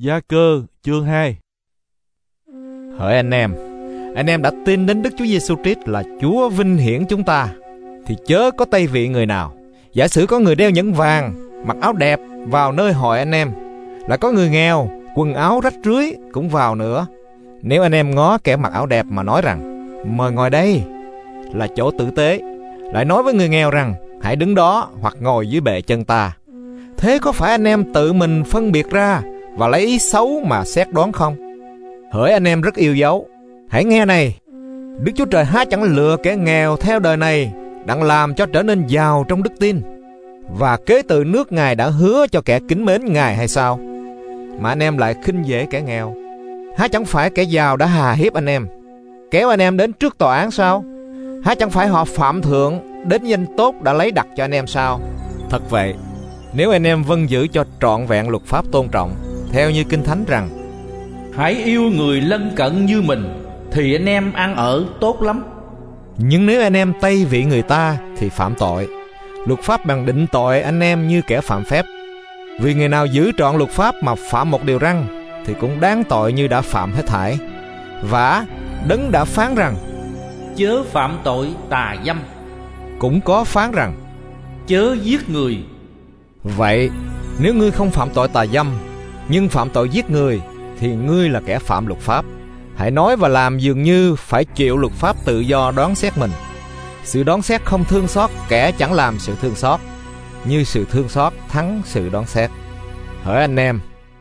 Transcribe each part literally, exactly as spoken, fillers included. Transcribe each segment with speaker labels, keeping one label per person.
Speaker 1: Gia Cơ chương hai.
Speaker 2: Hỡi anh em, anh em đã tin đến Đức Chúa Giêsu Christ là Chúa vinh hiển chúng ta, thì chớ có tây vị người nào. Giả sử có người đeo nhẫn vàng, mặc áo đẹp vào nơi hội anh em, là có người nghèo, quần áo rách rưới cũng vào nữa. Nếu anh em ngó kẻ mặc áo đẹp mà nói rằng, mời ngồi đây là chỗ tử tế, lại nói với người nghèo rằng, hãy đứng đó hoặc ngồi dưới bệ chân ta, thế có phải anh em tự mình phân biệt ra và lấy ý xấu mà xét đoán không? Hỡi anh em rất yêu dấu, hãy nghe này. Đức Chúa Trời há chẳng lựa kẻ nghèo theo đời này đặng làm cho trở nên giàu trong đức tin, và kế từ nước Ngài đã hứa cho kẻ kính mến Ngài hay sao? Mà anh em lại khinh dễ kẻ nghèo. Há chẳng phải kẻ giàu đã hà hiếp anh em, kéo anh em đến trước tòa án sao? Há chẳng phải họ phạm thượng đến danh tốt đã lấy đặt cho anh em sao? Thật vậy, nếu anh em vâng giữ cho trọn vẹn luật pháp tôn trọng, theo như Kinh Thánh rằng,
Speaker 3: hãy yêu người lân cận như mình, thì anh em ăn ở tốt lắm.
Speaker 2: Nhưng nếu anh em tây vị người ta thì phạm tội. Luật pháp bằng định tội anh em như kẻ phạm phép. Vì người nào giữ trọn luật pháp mà phạm một điều răn, thì cũng đáng tội như đã phạm hết thảy. Vả, Đấng đã phán rằng,
Speaker 3: chớ phạm tội tà dâm,
Speaker 2: cũng có phán rằng,
Speaker 3: chớ giết người.
Speaker 2: Vậy, nếu ngươi không phạm tội tà dâm, nhưng phạm tội giết người, thì ngươi là kẻ phạm luật pháp. Hãy nói và làm dường như phải chịu luật pháp tự do đoán xét mình. Sự đoán xét không thương xót kẻ chẳng làm sự thương xót, như sự thương xót thắng sự đoán xét. Hỡi anh em,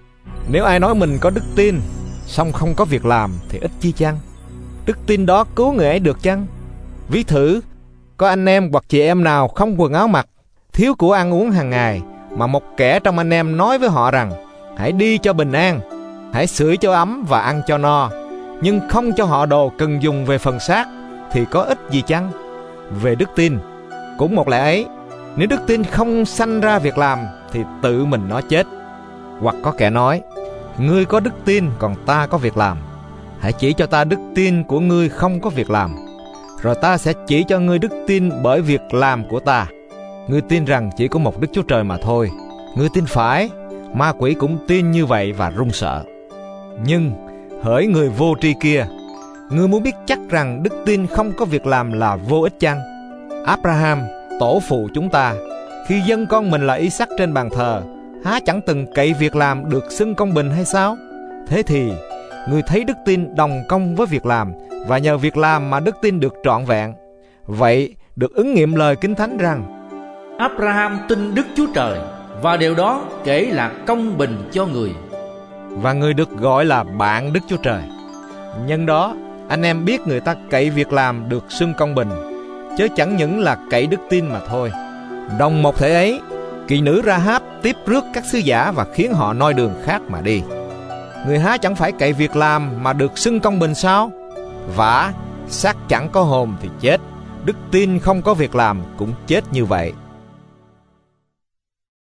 Speaker 2: nếu ai nói mình có đức tin, song không có việc làm, thì ích chi chăng? Đức tin đó cứu người ấy được chăng? Ví thử, có anh em hoặc chị em nào không quần áo mặc, thiếu của ăn uống hàng ngày, mà một kẻ trong anh em nói với họ rằng, hãy đi cho bình an, hãy sưởi cho ấm và ăn cho no, nhưng không cho họ đồ cần dùng về phần xác, thì có ích gì chăng? Về đức tin, cũng một lẽ ấy, nếu đức tin không sanh ra việc làm, thì tự mình nó chết. Hoặc có kẻ nói, ngươi có đức tin, còn ta có việc làm. Hãy chỉ cho ta đức tin của ngươi không có việc làm, rồi ta sẽ chỉ cho ngươi đức tin bởi việc làm của ta. Ngươi tin rằng chỉ có một Đức Chúa Trời mà thôi. Ngươi tin phải, ma quỷ cũng tin như vậy và run sợ. Nhưng hỡi người vô tri kia, ngươi muốn biết chắc rằng đức tin không có việc làm là vô ích chăng? Abraham, tổ phụ chúng ta, khi dâng con mình là Isaac trên bàn thờ, há chẳng từng cậy việc làm được xưng công bình hay sao? Thế thì ngươi thấy đức tin đồng công với việc làm, và nhờ việc làm mà đức tin được trọn vẹn. Vậy được ứng nghiệm lời Kinh Thánh rằng,
Speaker 3: Abraham tin Đức Chúa Trời, và điều đó kể là công bình cho người,
Speaker 2: và người được gọi là bạn Đức Chúa Trời. Nhân đó, anh em biết người ta cậy việc làm được xưng công bình, chớ chẳng những là cậy đức tin mà thôi. Đồng một thể ấy, kỳ nữ Ra-háp tiếp rước các sứ giả và khiến họ noi đường khác mà đi. Người há chẳng phải cậy việc làm mà được xưng công bình sao? Vả, xác chẳng có hồn thì chết, đức tin không có việc làm cũng chết như vậy.